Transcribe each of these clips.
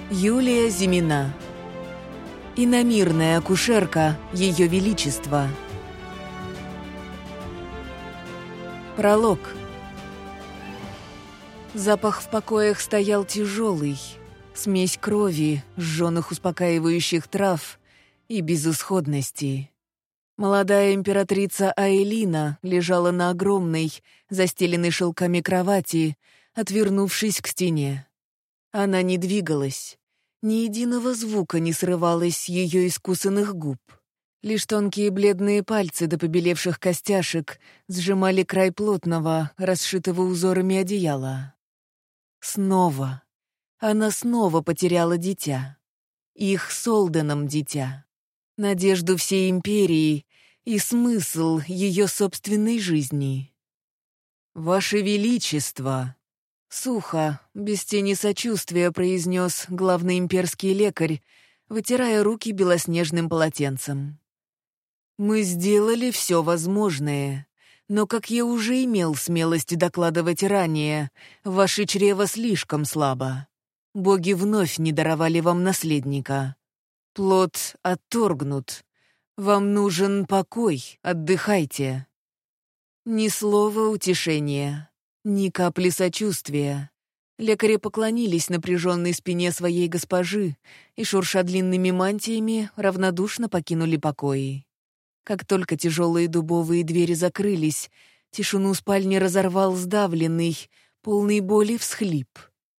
Юлия Зимина. Иномирная акушерка Ее Величества. Пролог. Запах в покоях стоял тяжелый. Смесь крови, жженых успокаивающих трав и безысходности. Молодая императрица Аэлина лежала на огромной, застеленной шелками кровати, отвернувшись к стене. Она не двигалась. Ни единого звука не срывалось с ее искусанных губ. Лишь тонкие бледные пальцы до побелевших костяшек сжимали край плотного, расшитого узорами одеяла. Снова. Она снова потеряла дитя. Их с Олденом дитя. Надежду всей империи и смысл ее собственной жизни. «Ваше Величество!» Сухо, без тени сочувствия произнес главный имперский лекарь, вытирая руки белоснежным полотенцем. «Мы сделали все возможное, но, как я уже имел смелость докладывать ранее, ваше чрево слишком слабо. Боги вновь не даровали вам наследника. Плод отторгнут. Вам нужен покой, отдыхайте». Ни слова утешения. Ни капли сочувствия. Лекари поклонились напряженной спине своей госпожи и, шурша длинными мантиями, равнодушно покинули покои. Как только тяжелые дубовые двери закрылись, тишину спальни разорвал сдавленный, полный боли всхлип.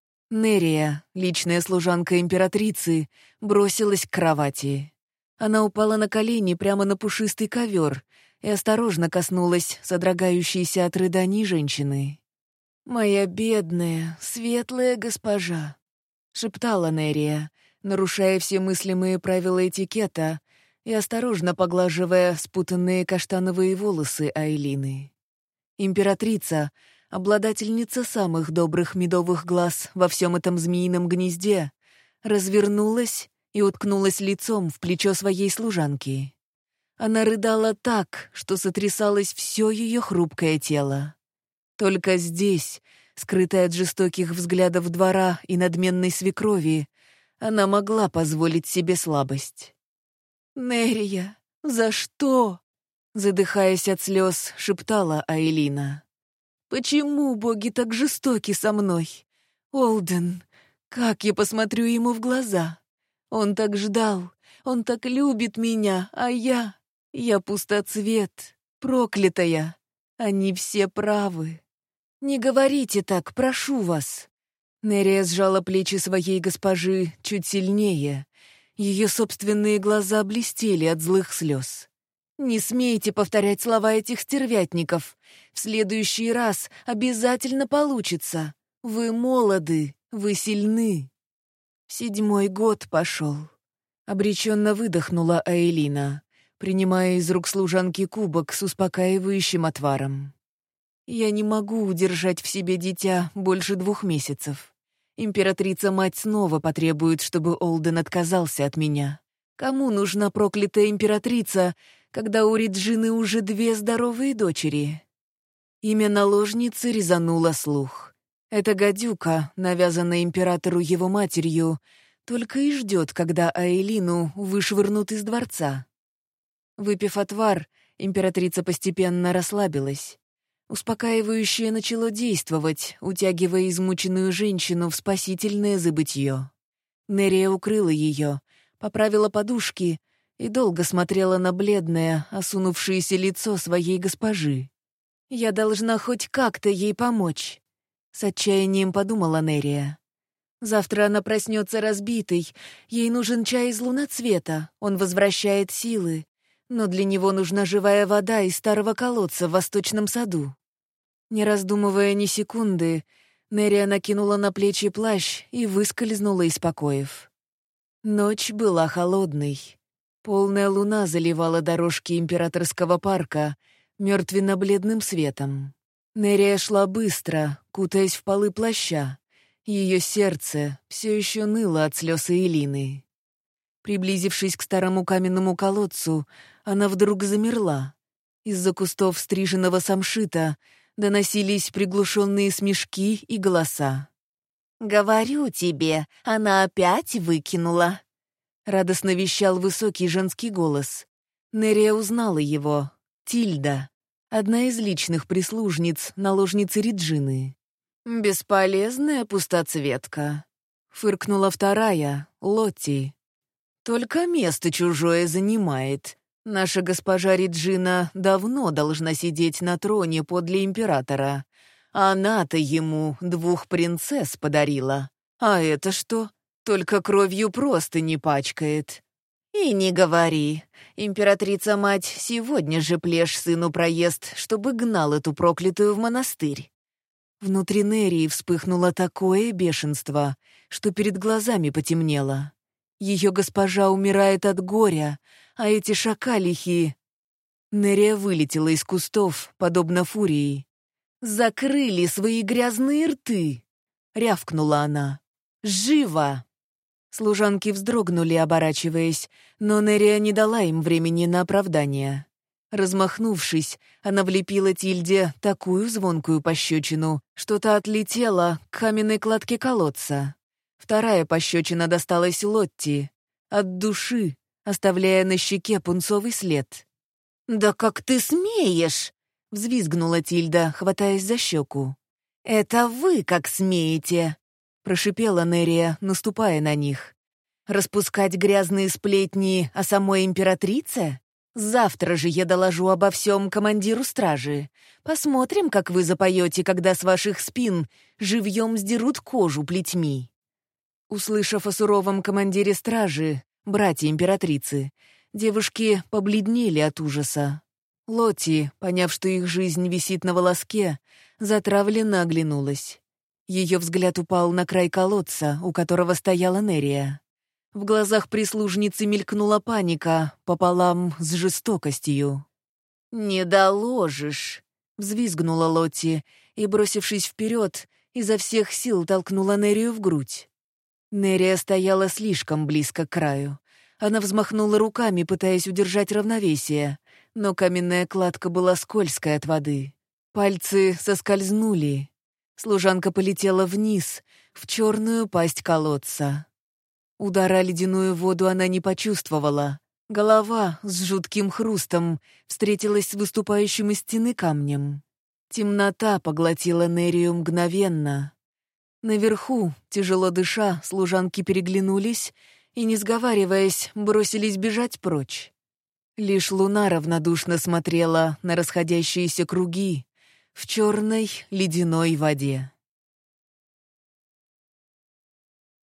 Нерия, личная служанка императрицы, бросилась к кровати. Она упала на колени прямо на пушистый ковер и осторожно коснулась содрогающейся от рыданий женщины. «Моя бедная, светлая госпожа», — шептала Нерия, нарушая все мыслимые правила этикета и осторожно поглаживая спутанные каштановые волосы Аэлины. Императрица, обладательница самых добрых медовых глаз во всем этом змеином гнезде, развернулась и уткнулась лицом в плечо своей служанки. Она рыдала так, что сотрясалось все ее хрупкое тело. Только здесь, скрытая от жестоких взглядов двора и надменной свекрови, она могла позволить себе слабость. «Нерия, за что?» — задыхаясь от слез, шептала Аэлина. «Почему боги так жестоки со мной? Олден, как я посмотрю ему в глаза? Он так ждал, он так любит меня, а я пустоцвет, проклятая. Они все правы. Не говорите так, прошу вас». Нерия сжала плечи своей госпожи чуть сильнее. Ее собственные глаза блестели от злых слез. «Не смейте повторять слова этих стервятников. В следующий раз обязательно получится. Вы молоды, вы сильны». 7-й год пошел. Обреченно выдохнула Аэлина, принимая из рук служанки кубок с успокаивающим отваром. «Я не могу удержать в себе дитя больше 2 месяцев. Императрица-мать снова потребует, чтобы Олден отказался от меня. Кому нужна проклятая императрица, когда у Реджины уже 2 здоровые дочери?» Имя наложницы резануло слух. Эта гадюка, навязанная императору его матерью, только и ждет, когда Аэлину вышвырнут из дворца. Выпив отвар, императрица постепенно расслабилась. Успокаивающее начало действовать, утягивая измученную женщину в спасительное забытье. Нерия укрыла ее, поправила подушки и долго смотрела на бледное, осунувшееся лицо своей госпожи. «Я должна хоть как-то ей помочь», — с отчаянием подумала Нерия. «Завтра она проснется разбитой, ей нужен чай из луноцвета, он возвращает силы, но для него нужна живая вода из старого колодца в восточном саду». Не раздумывая ни секунды, Нерия накинула на плечи плащ и выскользнула из покоев. Ночь была холодной. Полная луна заливала дорожки императорского парка мертвенно-бледным светом. Нерия шла быстро, кутаясь в полы плаща. Ее сердце все еще ныло от слез Аэлины. Приблизившись к старому каменному колодцу, она вдруг замерла. Из-за кустов стриженного самшита доносились приглушенные смешки и голоса. «Говорю тебе, она опять выкинула», — радостно вещал высокий женский голос. Нерия узнала его. Тильда, одна из личных прислужниц, наложницы Реджины. «Бесполезная пустоцветка», — фыркнула вторая, Лотти. «Только место чужое занимает. Наша госпожа Реджина давно должна сидеть на троне подле императора. Она-то ему 2 принцесс подарила. А это что? Только кровью просто не пачкает». «И не говори. Императрица-мать сегодня же плешь сыну проезд, чтобы гнал эту проклятую в монастырь». Внутри Нерии вспыхнуло такое бешенство, что перед глазами потемнело. Ее госпожа умирает от горя, а эти шакалихи... Нерия вылетела из кустов, подобно фурии. «Закрыли свои грязные рты!» — рявкнула она. «Живо!» Служанки вздрогнули, оборачиваясь, но Нерия не дала им времени на оправдание. Размахнувшись, она влепила Тильде такую звонкую пощечину, что та отлетела к каменной кладке колодца. Вторая пощечина досталась Лотти, от души, оставляя на щеке пунцовый след. «Да как ты смеешь!» — взвизгнула Тильда, хватаясь за щеку. «Это вы как смеете!» — прошипела Нерия, наступая на них. «Распускать грязные сплетни о самой императрице? Завтра же я доложу обо всем командиру стражи. Посмотрим, как вы запоете, когда с ваших спин живьем сдерут кожу плетьми». Услышав о суровом командире стражи, братья императрицы, девушки побледнели от ужаса. Лотти, поняв, что их жизнь висит на волоске, затравленно оглянулась. Ее взгляд упал на край колодца, у которого стояла Нерия. В глазах прислужницы мелькнула паника пополам с жестокостью. «Не доложишь!» — взвизгнула Лотти и, бросившись вперед, изо всех сил толкнула Нерию в грудь. Нерия стояла слишком близко к краю. Она взмахнула руками, пытаясь удержать равновесие, но каменная кладка была скользкой от воды. Пальцы соскользнули. Служанка полетела вниз, в черную пасть колодца. Удара ледяную воду она не почувствовала. Голова с жутким хрустом встретилась с выступающим из стены камнем. Темнота поглотила Нерию мгновенно. Наверху, тяжело дыша, служанки переглянулись и, не сговариваясь, бросились бежать прочь. Лишь луна равнодушно смотрела на расходящиеся круги в черной ледяной воде.